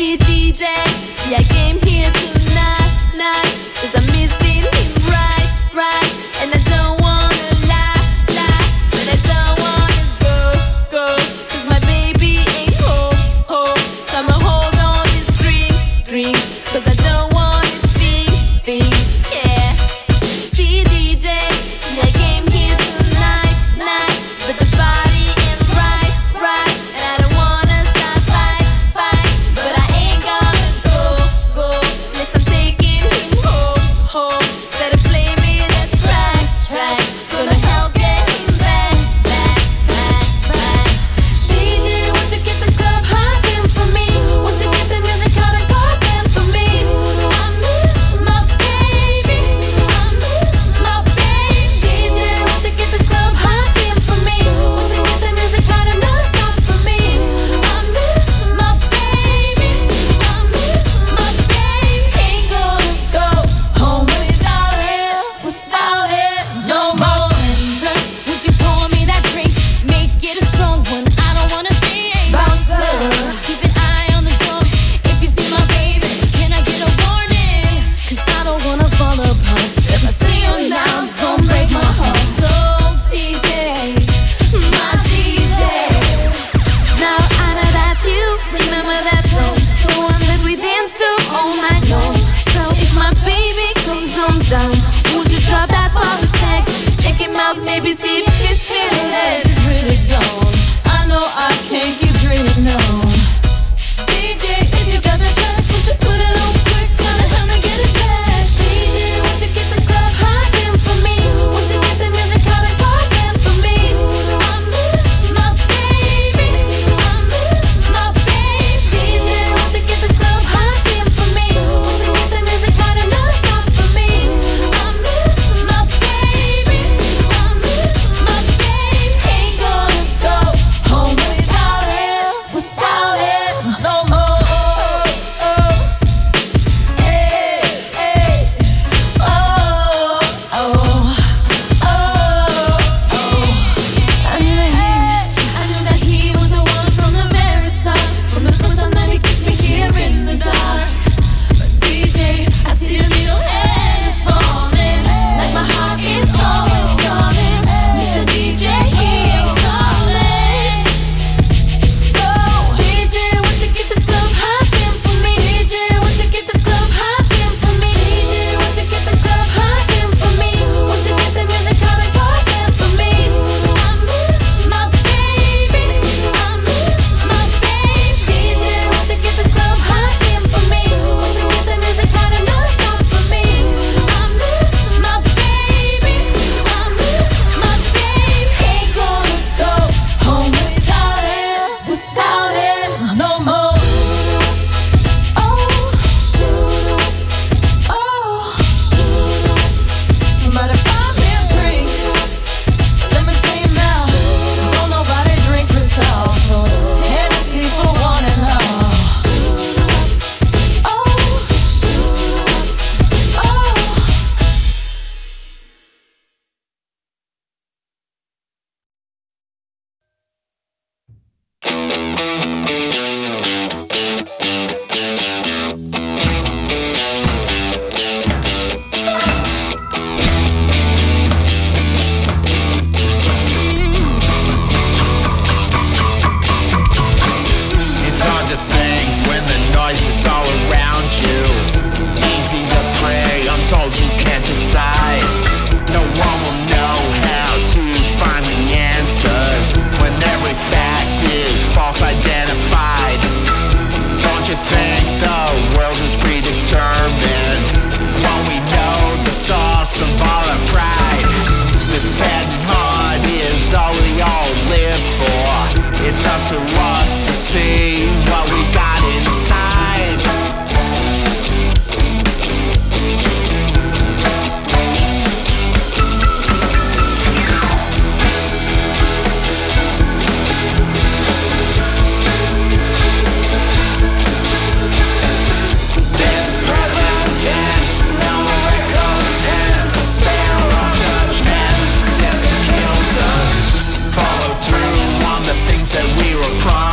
See DJ, see I came here tonight, cause I'm missing him right, and I don't wanna lie, but I don't wanna go, cause my baby ain't home, so I'ma hold on this drink, cause I don't wanna think, yeah. See DJ, see I came here tonight, but the party ain't right, and I don't wanna start fight, but I ain't gonna go, unless I'm taking him home. Better play me that track, it's gonna help get him back. DJ, won't you get this club hopping for me? Won't you get the music hot and poppin' for me? I miss my baby, DJ, won't you get this club hopping for me? Won't you get the music hot and non-stop for me? I miss my baby, ain't gonna go home without it no more. Bartender, would you pour me that drink? Make it a strong one, I don't wanna think. Bouncer, keep an eye on the door. If you see my baby, can I get a warning? Cause I don't wanna fall apart. If I see him now, it's gonna break my heart. So DJ, my DJ, now I know that you remember that song, the one that we danced to all night long. So if my baby comes on down, would you drop that for a sec? Check him out, maybe see if he's feeling it. It's really gone. I know I can't keep dreaming on. DJ, if you got the track, would you put it on quick? Gonna help me get it back. DJ, won't you get this club hopping for me? Won't you get the music hot and poppin' for me? I miss my baby, DJ, won't you get this club hopping for me? Won't you get the music hot and non-stop for me? I miss my baby, ain't gonna go home without it no more. Hey, I knew that he was the one from the very start, from the first time that he kissed me here in the dark. But DJ, I see your little hand is falling, like my heart is always calling. Mr. DJ, he ain't calling. So DJ, won't you get this club hopping for me? DJ, won't you get this club hopping for me? DJ, won't you get this club hopping for me? Won't you get the music hot and poppin' for me? I miss my baby, DJ, won't you get this club hopping for me? Won't you get the music hot and non-stop for me? I miss my baby, ain't gonna go home without it no more. Somebody buy me a drink. Let me tell you now, don't nobody drink Cristal, so it's Hennessy for one and all. It's hard to think when the noise is all around you. Easy to prey on souls who can't decide. No one will know how to find the answers when every fact is false identified. Don't you think the world is predetermined? Won't we know the source of all our pride? This head and heart is all we all live for. It's up to us to see what we got inside. This present tense, no recompense. Spare our judgments if it kills us. Follow through on the things that we were promised.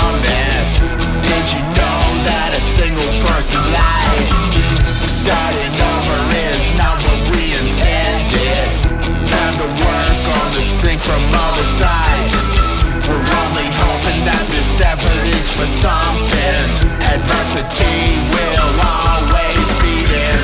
person light. Starting over is not what we intended. Time to work on this thing from all the sides. We're only hoping that this effort is for something. Adversity will always be there.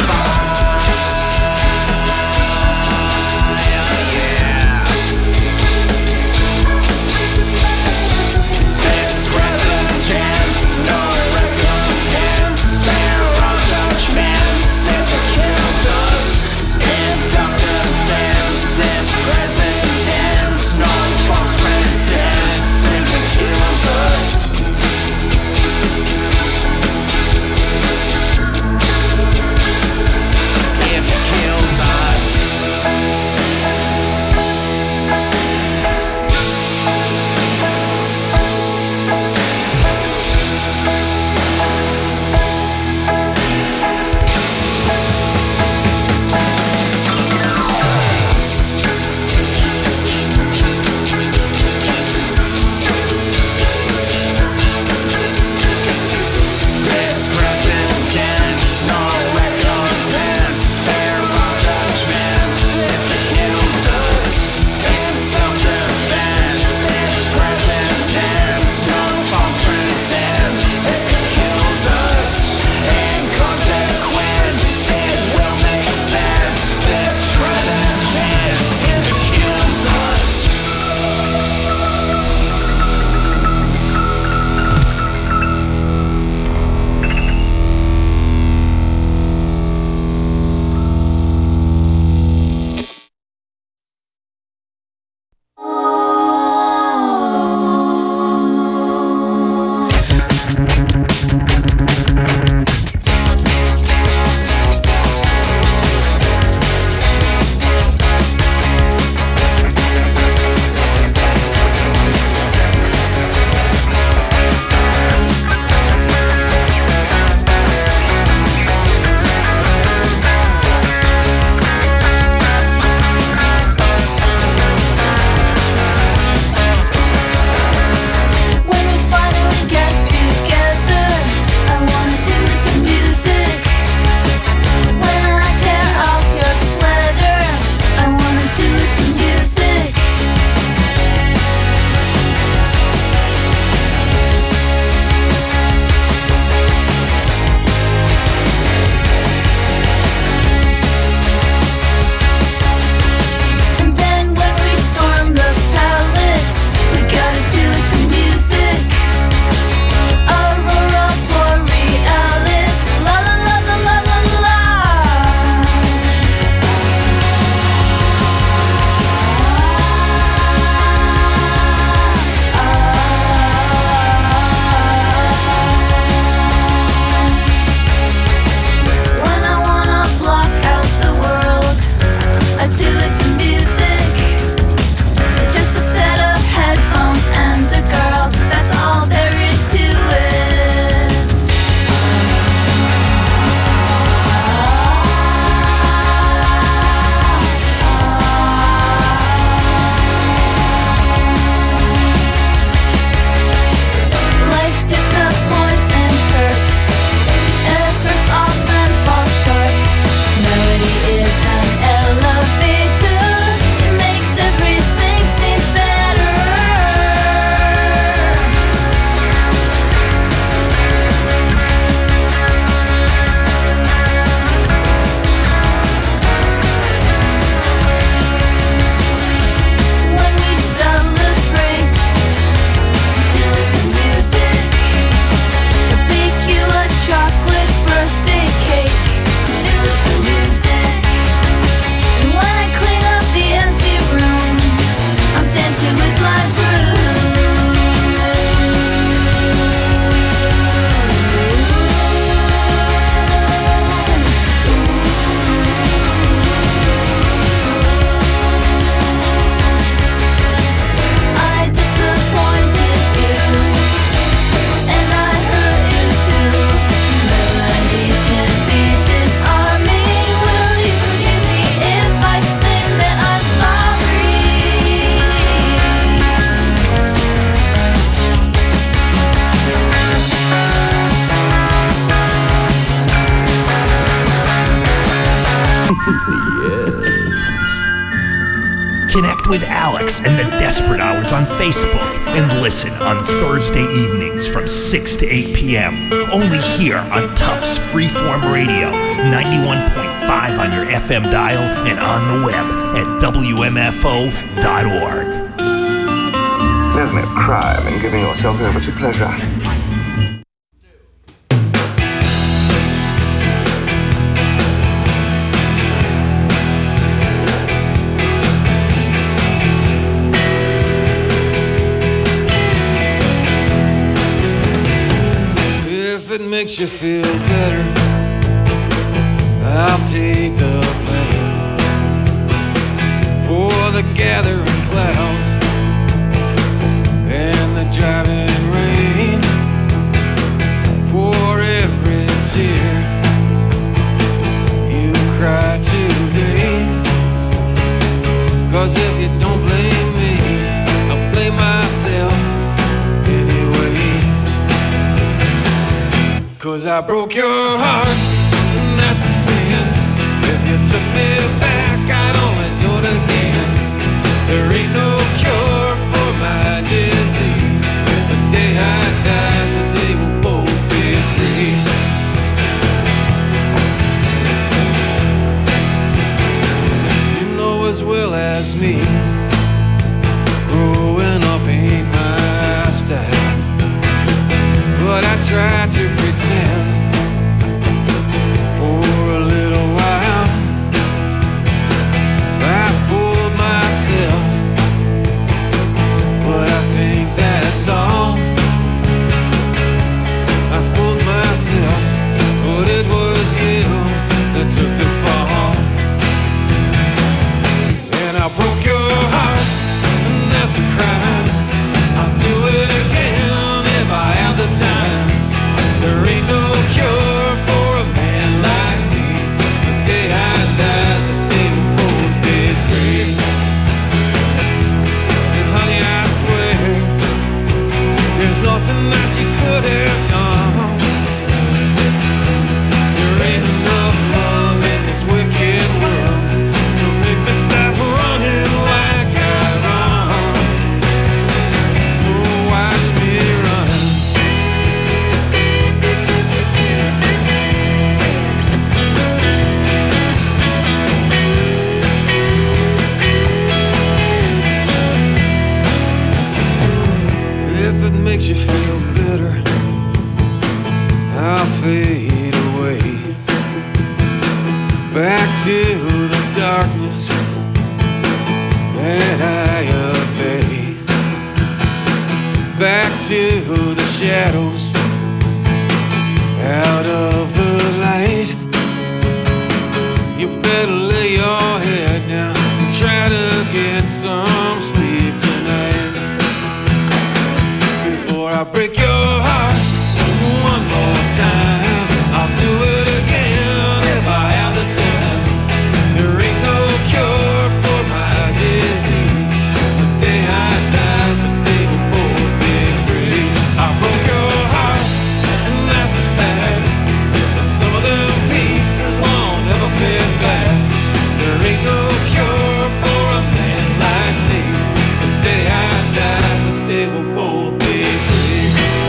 No recompense, spare all judgments. If it kills us, it's self-defense. This present tense, no false pretense. If it kills us. Connect with Alex and the Desperate Hours on Facebook and listen on Thursday evenings from 6 to 8 p.m. Only here on Tufts Freeform Radio, 91.5 on your FM dial and on the web at WMFO.org. There's no crime in giving yourself over to pleasure. Makes you feel better, I'll take the blame for the gathering clouds and the driving rain, for every tear you cry today. 'Cause if you don't blame me, I'll blame myself anyway. 'Cause I broke your heart, and that's a sin. If you took me back, I'd only do it again. There ain't no cure for my disease. The day I die, the day we'll both be free. You know as well as me, growing up ain't my style. But I tried to pretend for a little while. I fooled myself, but I think that's all. I fooled myself, but it was you that took the fall. And I broke your heart, and that's a crime. I'll do it again if I have the time. There ain't no cure for a man like me. The day I die is the day we'll both be free. And honey, I swear, there's nothing that you could have done. There ain't enough love in this wicked world to make me stop running like I run. So watch me run. If it makes you feel better, I'll fade away back to the darkness that I obey, back to the shadows, out of the light. You better lay your head down and try to get some sleep tonight. Before I break your heart one more time, I'll do it again if I have the time. There ain't no cure for my disease. The day I die is the day we'll both be free. I broke your heart, and that's a fact. But some of the pieces won't ever fit back. There ain't no cure for a man like me. The day I die is the day we'll both be free.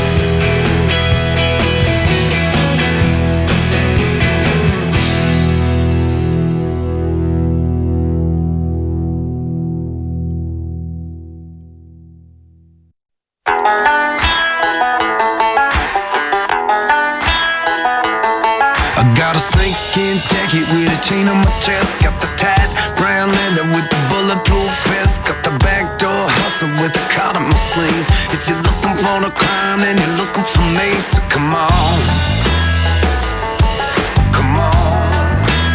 I got a snakeskin jacket with a chain on my chest. Got the tight brown leather with the bulletproof vest. Got the backdoor hustle with the card on my sleeve. If you're looking for the crime, then you're looking for me. So come on, come on.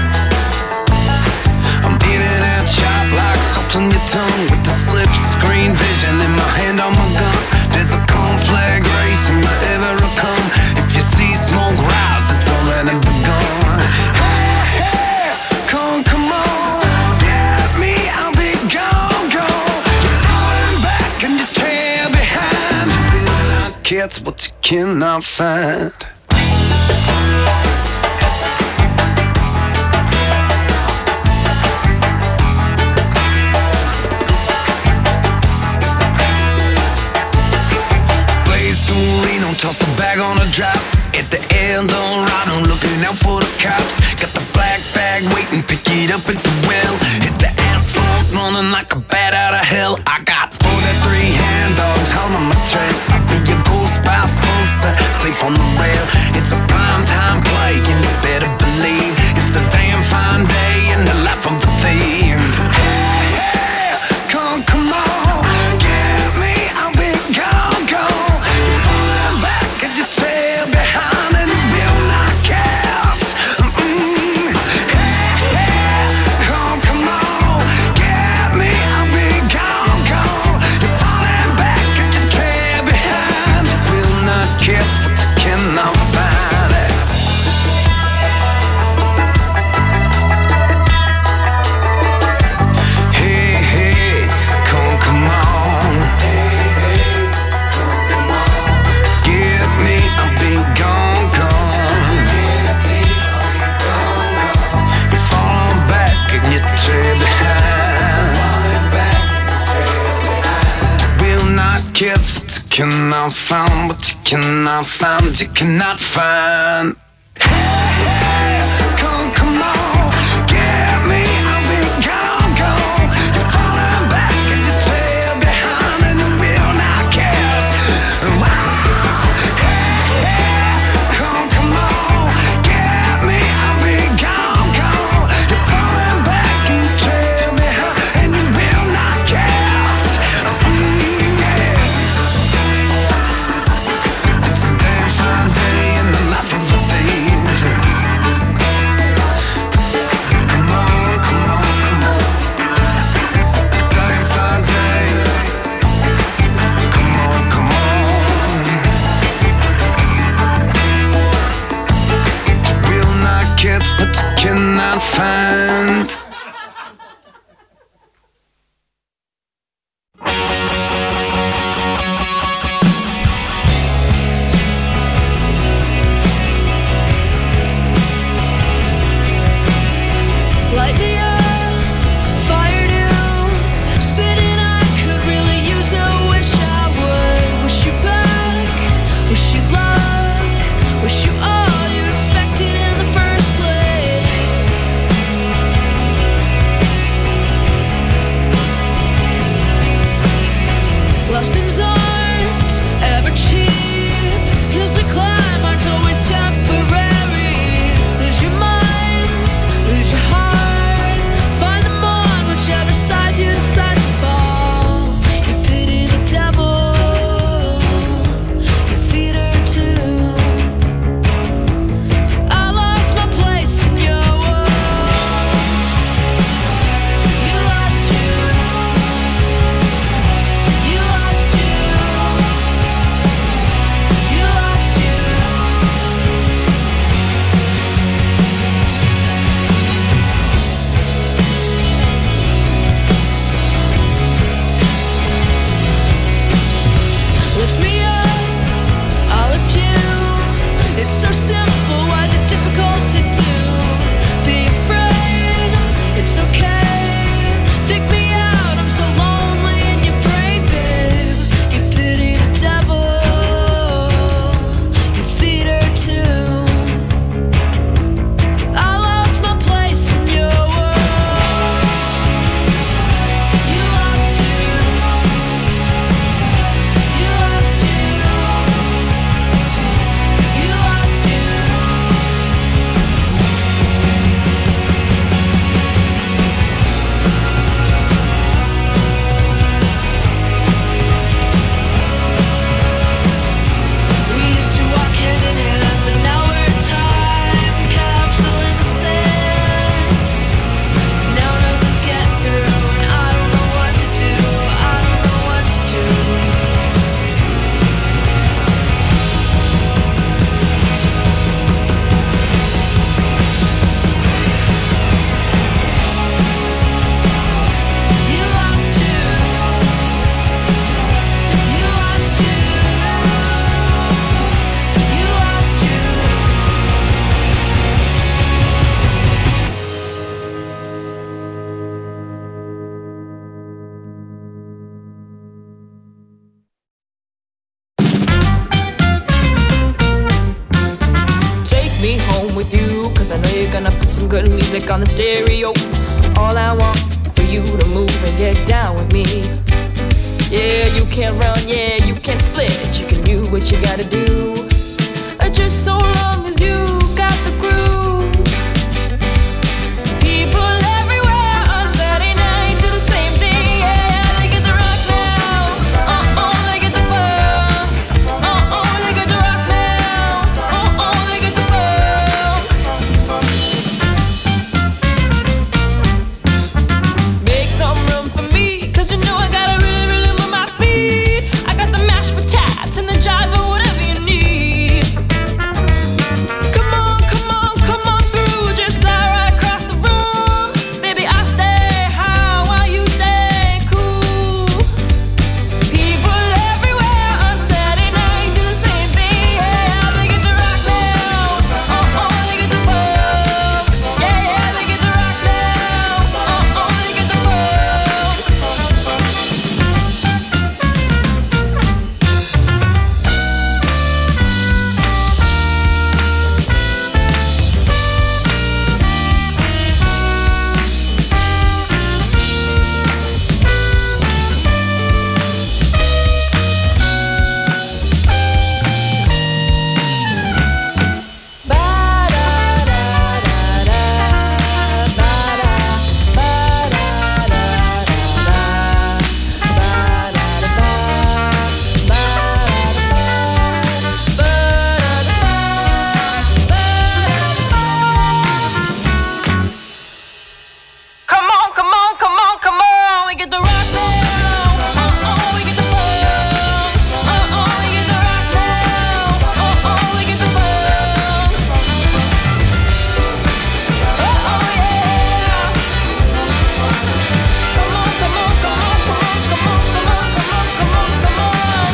I'm in and out sharp like salt on your tongue, with the slip screen vision in my hand on my gun. There's a conflag race in my ever come. If you see smoke rise, it's already begun. Hey, hey, come on, get me, I'll be gone, gone. You're falling back and you trail behind. Kids, what you cannot find. out for the cops. Got the black bag waiting, pick it up at the well. Hit the asphalt, running like a bat out of hell. I got 43 hand dogs holding my trail. I'll be your ghost by sunset, safe on the rail. It's a prime time play, and you better believe it's a damn fine day in the life of the thief. Hey, hey, come on, get me, I'll be gone, gone. You're falling back and you trail behind and you will not catch. Hey, hey, come on, get me, I'll be gone, gone. You're falling back and you trail behind. You will not catch what you cannot find. Cannot find what you cannot find, you cannot find. Hey, hey, come on, get me, I'll be gone, gone. You're falling back and you trail behind and you will not catch. Hey, hey, come on, get me, I'll be gone, gone. You're falling back and you trail behind and you will not catch. But you cannot find. Light me up, fire new, spitting I could really use a wish I would. Wish you back, wish you luck, wish you all you expected in the first place. you, cause I know you're gonna put some good music on the stereo. All I want for you to move and get down with me. Yeah, you can't run, yeah, you can't split. You can do what you gotta do, just so long as you got the groove. People everywhere on Saturday night do the same thing, yeah. They get the rock now, they get the funk, they get the rock now, they get the funk. Make some room for me, cause you know I gotta really move my feet. I got the mashed potatoes and the jive, but whatever you need. Come on, come on, come on through, just glide right across the room. Baby, I stay high while you stay cool. People everywhere on Saturday night do the same thing, yeah. They get the rock now, they get the funk. Yeah, they get the rock now, they get the funk. Come on, come on, come on, come on. We get the rock now. We get the funk. We get the rock now. We get the funk. Yeah. Come on, come on, come on, come on, come on, come on, come on, come on,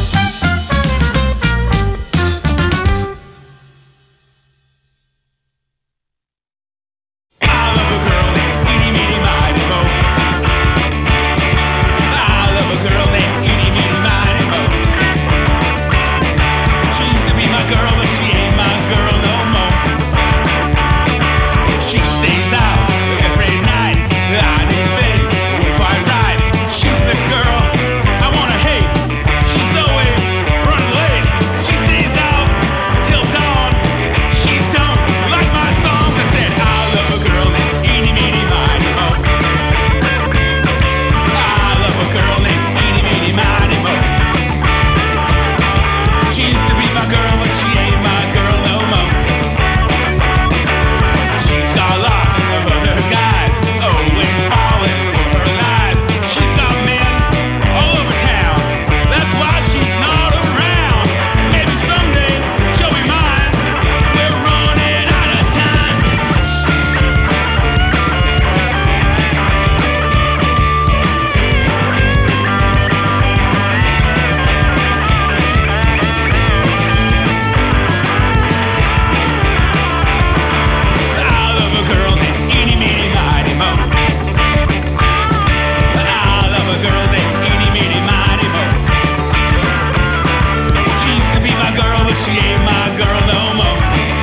I love a girl named Eenie Meenie Miny Mo. I love a girl named Eenie Meenie Miny Mo. She used to be my girl, but she ain't my girl no more. She stays out every night. I do things quite right. She's the girl I wanna hate. She's always running late. She stays out till dawn. She don't like my songs. I said I love a girl named Eenie Meenie Miny Mo. I love a girl named Eenie Meenie Miny Mo. She used to be my girl, but she ain't my girl no more. She's got lots of other guys, always falling for her lies. She's got men all over town, that's why she's not around. Maybe someday she'll be mine. We're running out of time. I love a girl named Eenie Meenie Miny Mo. I love a girl named Eenie Meenie Miny Mo. She used to be my girl, but she ain't my girl no more.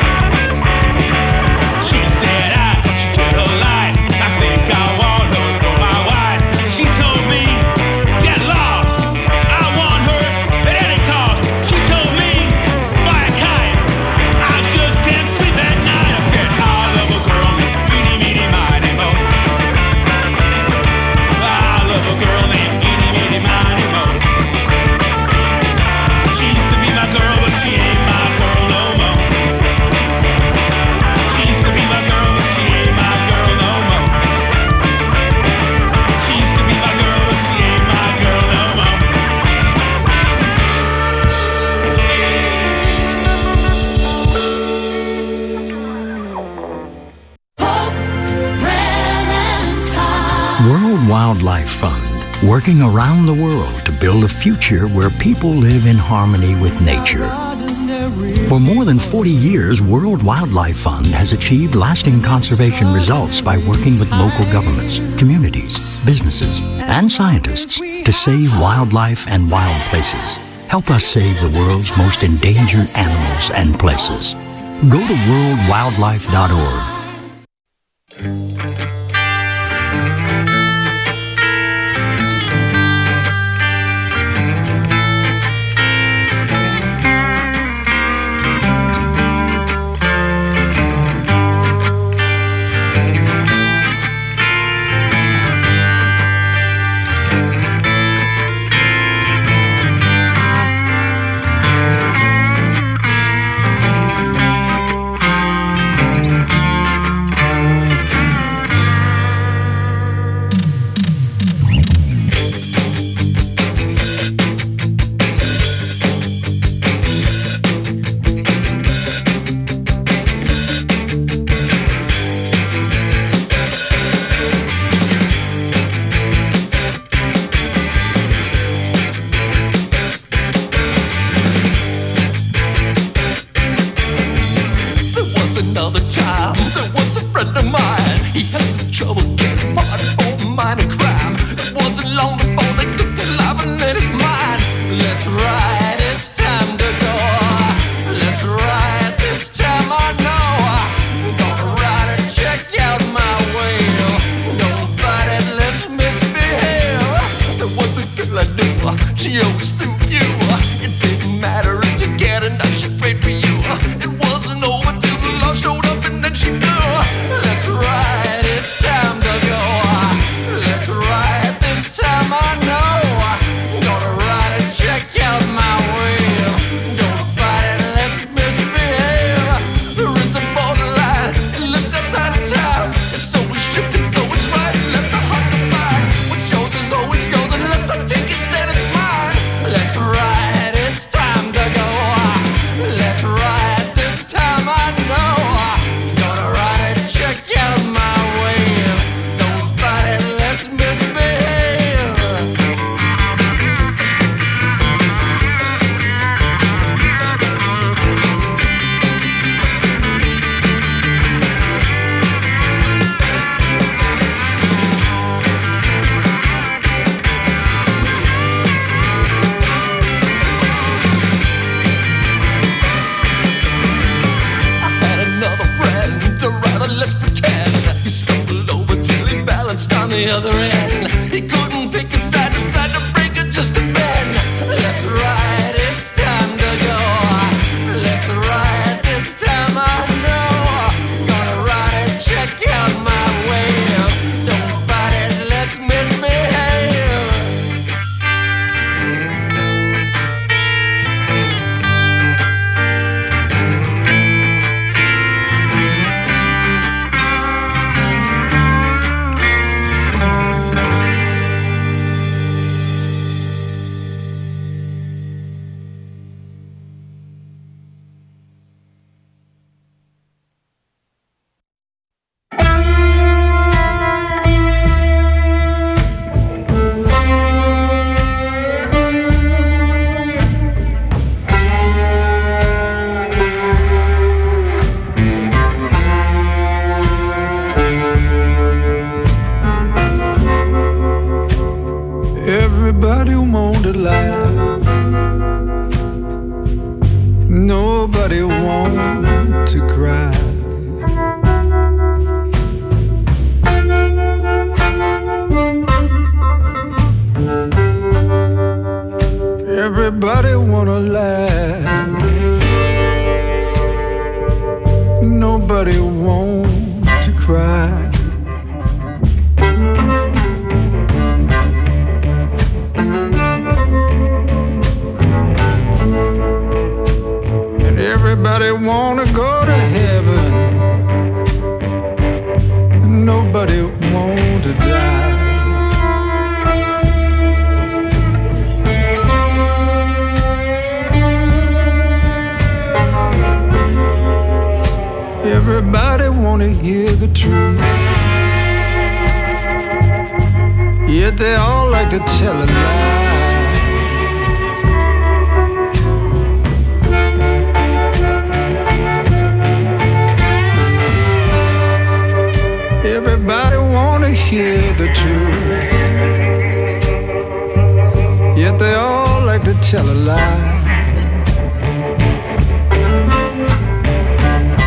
She said I should get her life. I think I want her for my wife. She told me, get lost. I want her at any cost. She told me, fly a kite. I just can't sleep at night. I said I love a girl named Eenie Meenie Miny Mo. I love a girl named Eenie Meenie Miny Mo. She used to be my girl, but she ain't my girl no more. She used to be my girl, but she ain't my girl no more. She used to be my girl, but she ain't my girl no more. World Wildlife Fund, working around the world to build a future where people live in harmony with nature. For more than 40 years, World Wildlife Fund has achieved lasting conservation results by working with local governments, communities, businesses, and scientists to save wildlife and wild places. Help us save the world's most endangered animals and places. Go to worldwildlife.org. She always threw you. It didn't matter if you cared enough, she prayed for you. It wasn't over till the love showed up and then she knew. That's right, it's time to go. That's right, this time I know. Gonna ride and check out my wheel. Don't fight it, let's misbehave. There is a borderline, it lives outside of time. It's so restricted, so it's right. Let the heart divide. What's yours is always yours unless I take it, then it's mine. Let's ride, it's time to go. Let's ride, this time I know. Gonna ride and check out my wheel. Don't fight it, let's misbehave. I had another friend, or rather let's pretend he stumbled over till he balanced on the other end. He couldn't pick a side, decided to break it just a bend. Let's ride, it's time to go. Let's ride, this time I know. Gonna ride and check out my wheel. Don't fight it, let's misbehave. Everybody wanted life. Nobody want to cry. Everybody wanna laugh. Nobody want to cry. And everybody wanna go to heaven. Nobody want to die. Everybody wanna hear the truth, yet they all like to tell a lie. Everybody wanna hear the truth, yet they all like to tell a lie.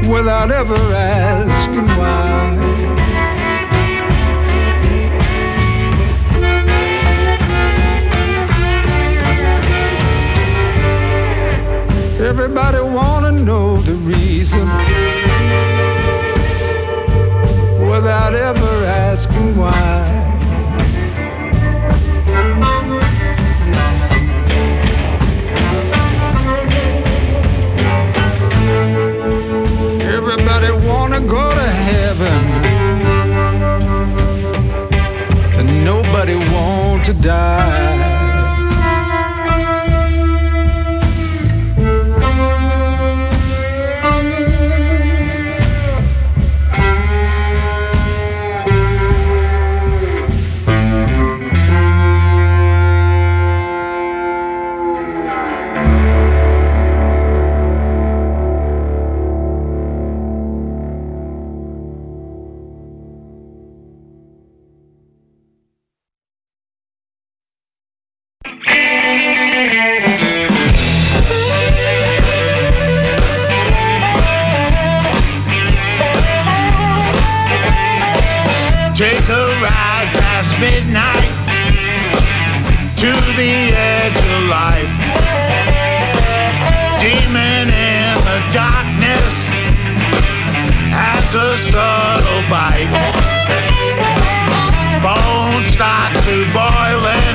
without ever asking why. Everybody wanna know the reason without ever asking why. Everybody wanna go to heaven, and nobody want to die. Take a ride past midnight to the edge of life. Demon in the darkness has a subtle bite. Bones start to boiling,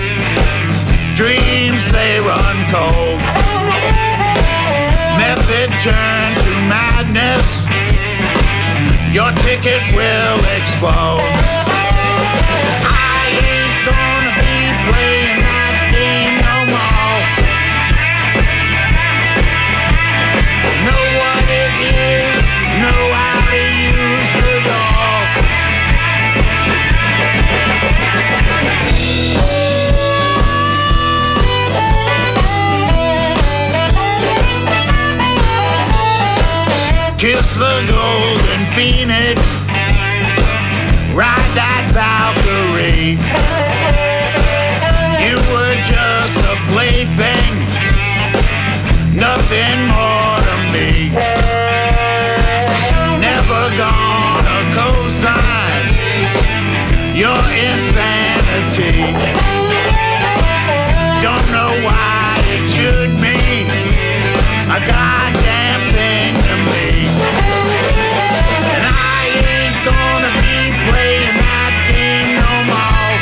dreams they run cold. Method turn to madness, your ticket will explode. I ain't gonna be playing that game no more. Know what it is, know how to use it all. Kiss the golden phoenix, ride that Valkyrie. You were just a plaything, nothing more to me. Never gonna co-sign your insanity. Don't know why it should mean a goddamn thing to me. And I ain't gonna be playing that game no more.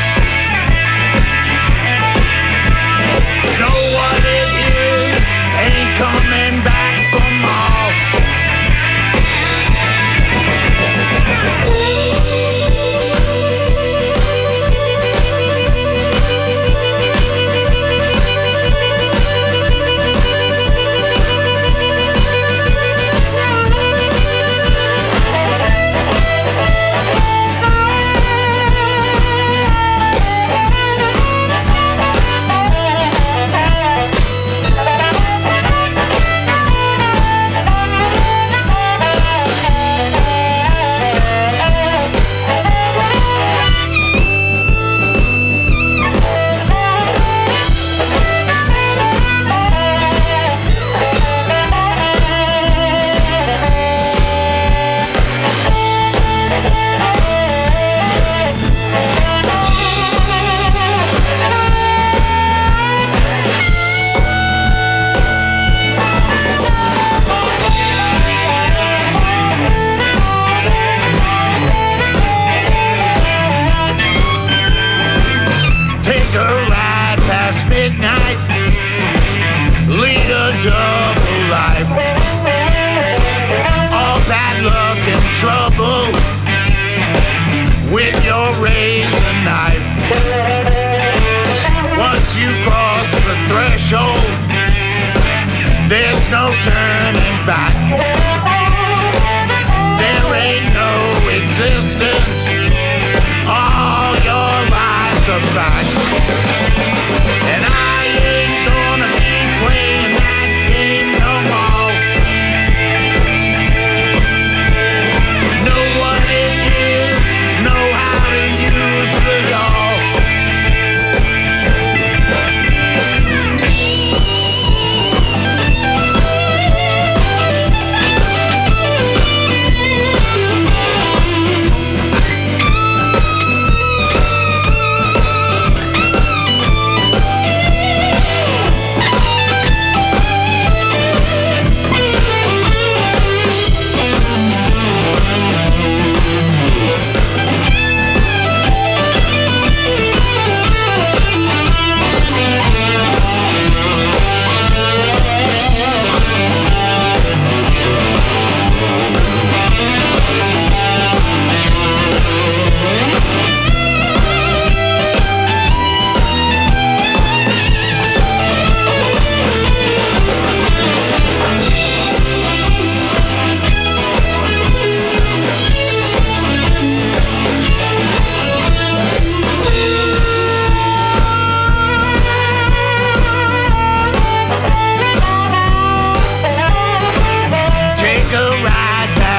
Know what it is, ain't coming back for more.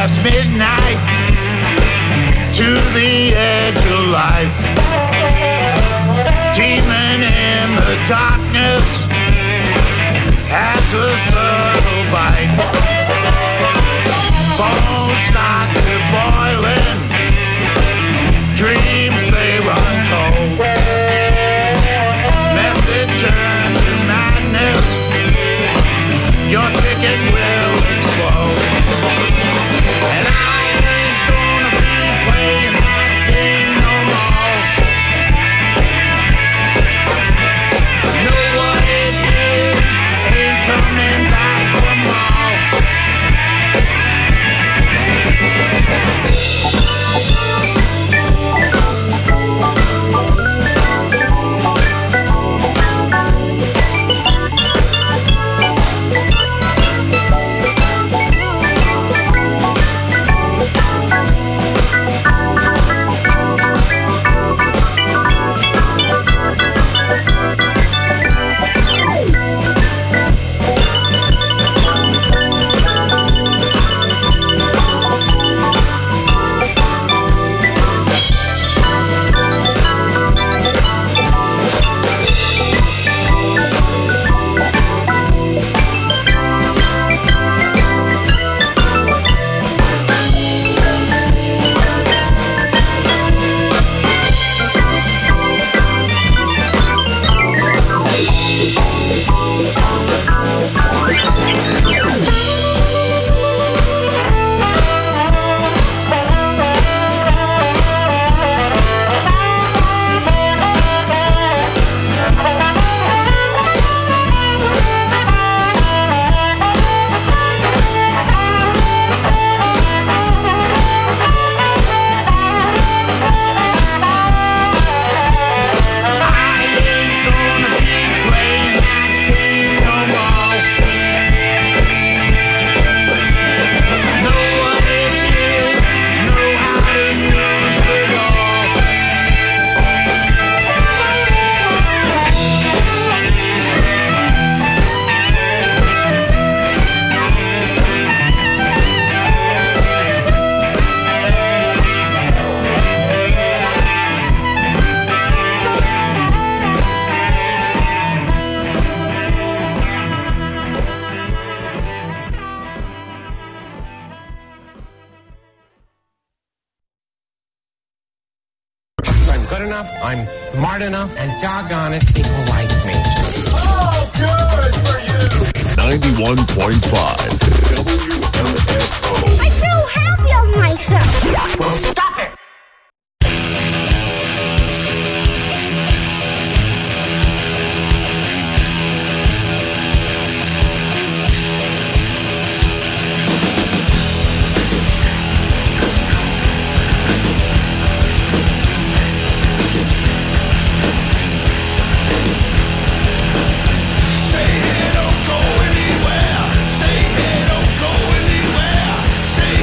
past midnight to the edge of life, teeming in the darkness as a subtle bite. Bones start to boiling, dreams they run cold. Method turns to madness, your ticket will explode. And I ain't gonna be playing that game no more. Know what it is, ain't coming back for more. I'm smart enough, and doggone it, people like me. Oh, good for you! 91.5 WMFO. I feel happy of myself. Well, stop it! Stay here, don't go anywhere. Stay here, don't go anywhere. Stay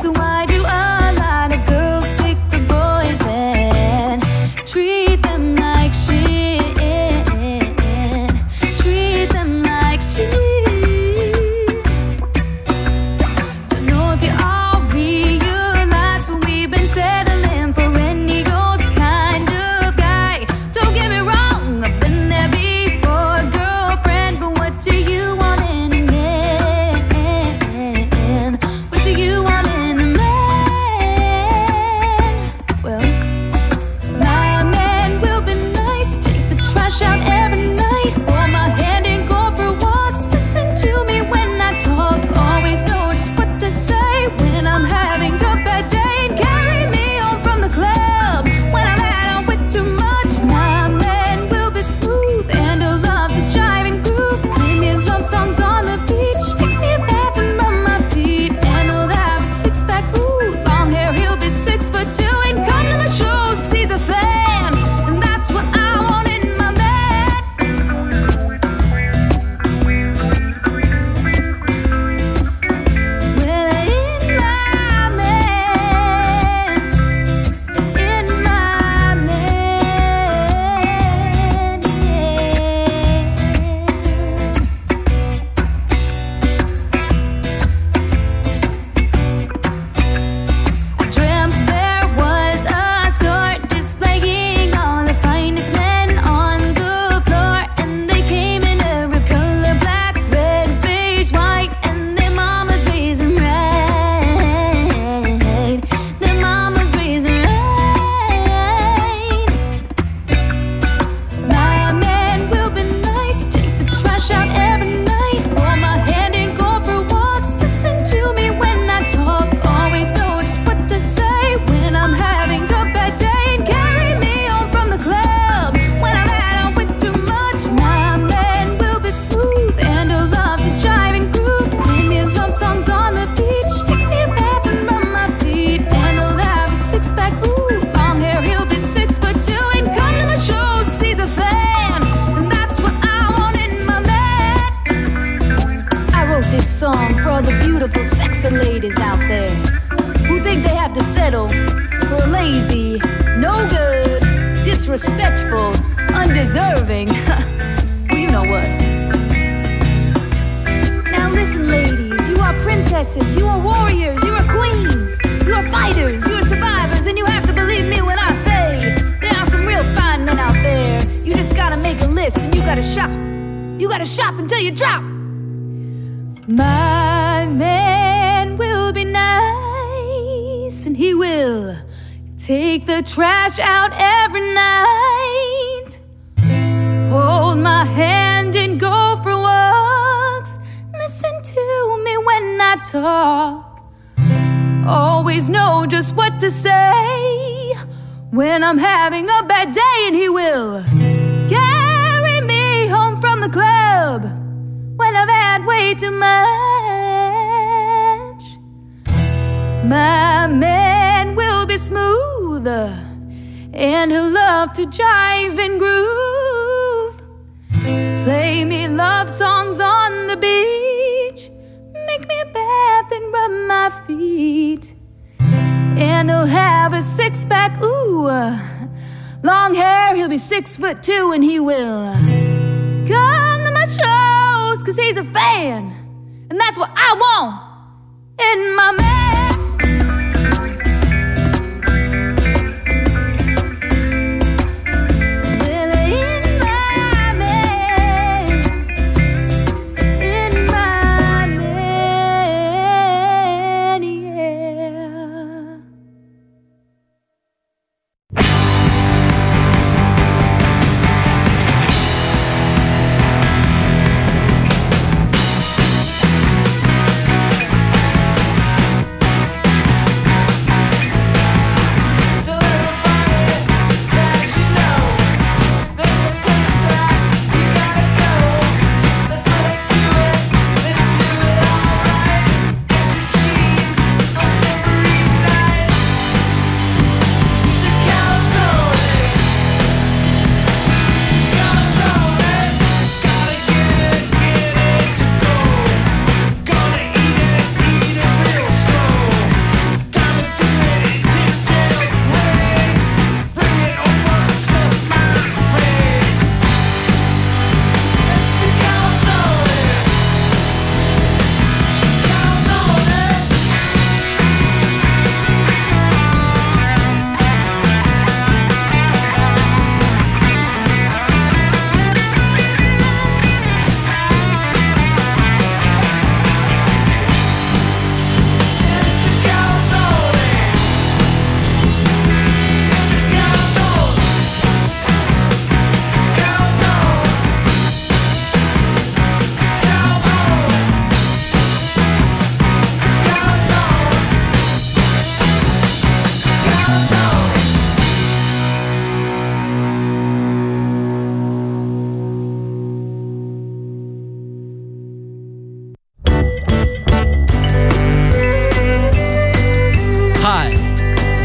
So why do a lot of girls pick the boys and treat them like shit? Treat them like shit. Don't know if you all realize, but we've been settling for any old kind of guy. Don't get me wrong, I've been there before, girlfriend, but what do you want in a man? What do you want in a man? Well, my man will be nice, take the trash out every night, hold my hand and go for walks, listen to me when I talk, always know just what to say when I'm having a bad day, and carry me home from the club when I've had on with too much. My man will be smooth and he'll love to jive and groove, play me love songs on the beach, pick me up and rub my feet, and he'll have a six-pack, ooh, long hair, he'll be 6'2", and come to my shows 'cause he's a fan, and that's what I want in my man. Well, in my man, in my man, I dreamt there was a store displaying all the finest men on the floor, and they came in every color, black, red, beige, white, and their mamas raising right. Their mamas raising right. My man will be nice, take the trash out every night, hold my hand and go for walks, listen to me when I talk, always know just what to say when I'm having a bad day, and carry me home from the club when I've had on with too much. My man will be smooth and he'll love to jive and groove, play me love songs on the beach, pick me up and rub my feet, and he'll have a six-pack, ooh, long hair, he'll be 6'2", and come to my shows 'cause he's a fan, and that's what I want in my man. I wrote this song for all the beautiful, sexy ladies out there who think they have to settle for a lazy, no good, disrespectful, undeserving. Well, you know what. Now listen, ladies, you are princesses, you are warriors, you are queens, you are fighters, you are survivors, and you have to believe me when I say there are some real fine men out there. You just gotta make a list and you gotta shop. You gotta shop until you drop. My man will be nice, and he will take the trash out every night, hold my hand and go for walks, listen to me when I talk, always know just what to say when I'm having a bad day, and he will carry me home from the club when I've had way too much. My man will be smooth and he'll love to jive and groove, play me love songs on the beach, make me a bath and rub my feet, and he'll have a six-pack, ooh, long hair, he'll be 6'2", and he will come to my shows 'cause he's a fan, and that's what I want in my man. Well, in my man, in my man, yeah.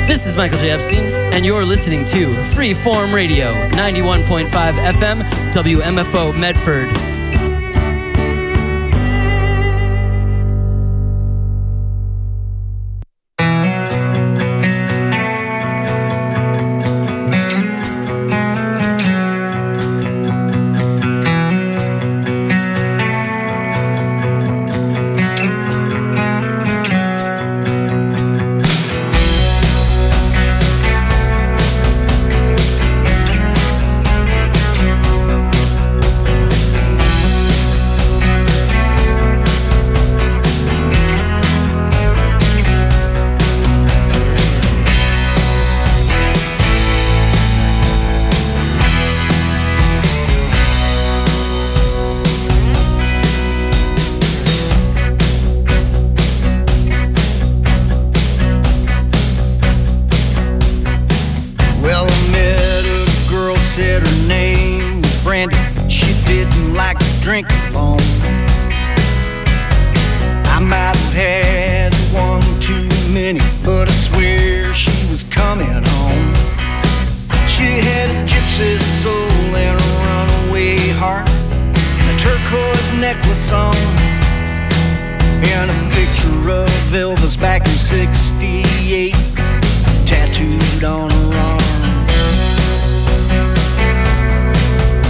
This is Michael J. Epstein, and you're listening to Freeform Radio, 91.5 FM, WMFO Medford. Elvis back in '68.